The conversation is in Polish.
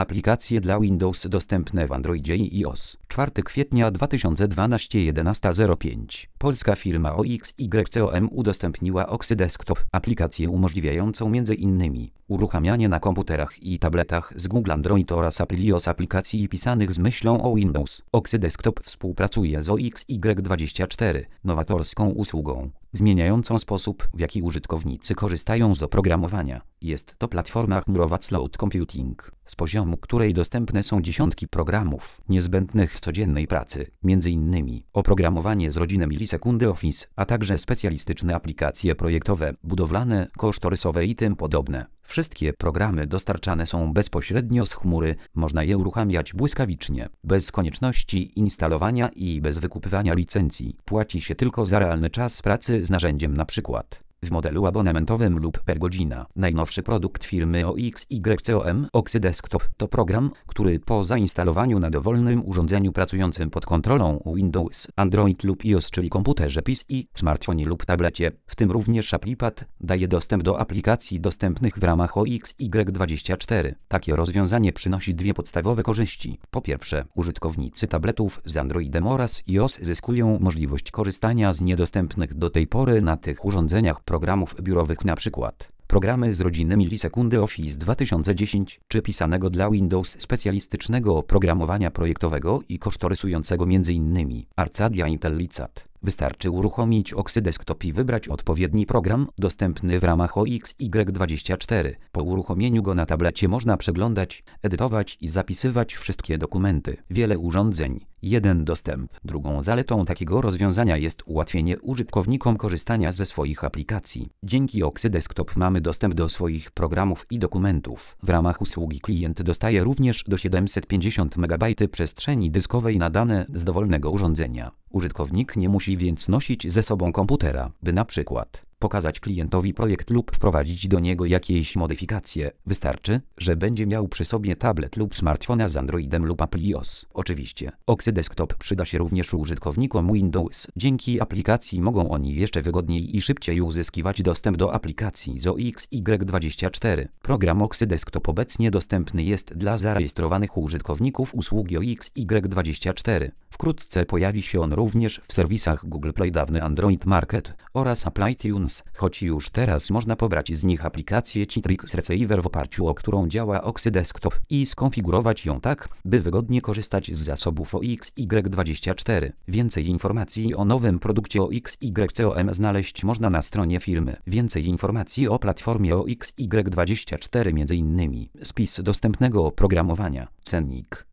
Aplikacje dla Windows dostępne w Androidzie i iOS. 4 kwietnia 2012 11:05. Polska firma OXYCOM udostępniła Oxy Desktop, aplikację umożliwiającą m.in. uruchamianie na komputerach i tabletach z Google Android oraz iOS aplikacji pisanych z myślą o Windows. Oxy Desktop współpracuje z OXY24, nowatorską usługą, zmieniającą sposób, w jaki użytkownicy korzystają z oprogramowania. Jest to platforma chmurowa cloud computing, z poziomu której dostępne są dziesiątki programów niezbędnych w codziennej pracy, m.in. oprogramowanie z rodziny milisekundy Office, a także specjalistyczne aplikacje projektowe, budowlane, kosztorysowe i tym podobne. Wszystkie programy dostarczane są bezpośrednio z chmury, można je uruchamiać błyskawicznie, bez konieczności instalowania i bez wykupywania licencji. Płaci się tylko za realny czas pracy z narzędziem, np. w modelu abonamentowym lub per godzina. Najnowszy produkt firmy OXYCOM, Oxy Desktop, to program, który po zainstalowaniu na dowolnym urządzeniu pracującym pod kontrolą Windows, Android lub iOS, czyli komputerze PC, smartfonie lub tablecie, w tym również ApplePad, daje dostęp do aplikacji dostępnych w ramach OXY24. Takie rozwiązanie przynosi dwie podstawowe korzyści. Po pierwsze, użytkownicy tabletów z Androidem oraz iOS zyskują możliwość korzystania z niedostępnych do tej pory na tych urządzeniach programów biurowych, np. programy z rodziny milisekundy Office 2010, czy pisanego dla Windows specjalistycznego oprogramowania projektowego i kosztorysującego m.in. Arcadia IntelliSat. Wystarczy uruchomić Oxy Desktop i wybrać odpowiedni program dostępny w ramach OXY24. Po uruchomieniu go na tablecie można przeglądać, edytować i zapisywać wszystkie dokumenty. Wiele urządzeń. Jeden dostęp. Drugą zaletą takiego rozwiązania jest ułatwienie użytkownikom korzystania ze swoich aplikacji. Dzięki Oxy Desktop mamy dostęp do swoich programów i dokumentów. W ramach usługi klient dostaje również do 750 MB przestrzeni dyskowej na dane z dowolnego urządzenia. Użytkownik nie musi więc nosić ze sobą komputera, by na przykład pokazać klientowi projekt lub wprowadzić do niego jakieś modyfikacje. Wystarczy, że będzie miał przy sobie tablet lub smartfona z Androidem lub iOS. Oczywiście, Oxy Desktop przyda się również użytkownikom Windows. Dzięki aplikacji mogą oni jeszcze wygodniej i szybciej uzyskiwać dostęp do aplikacji z OXY24. Program Oxy Desktop obecnie dostępny jest dla zarejestrowanych użytkowników usługi OXY24. Wkrótce pojawi się on również w serwisach Google Play, dawny Android Market oraz Apple iTunes, choć już teraz można pobrać z nich aplikację Citrix Receiver, w oparciu o którą działa Oxy Desktop, i skonfigurować ją tak, by wygodnie korzystać z zasobów OXY24. Więcej informacji o nowym produkcie OXYCOM znaleźć można na stronie firmy. Więcej informacji o platformie OXY24, m.in. spis dostępnego oprogramowania, cennik,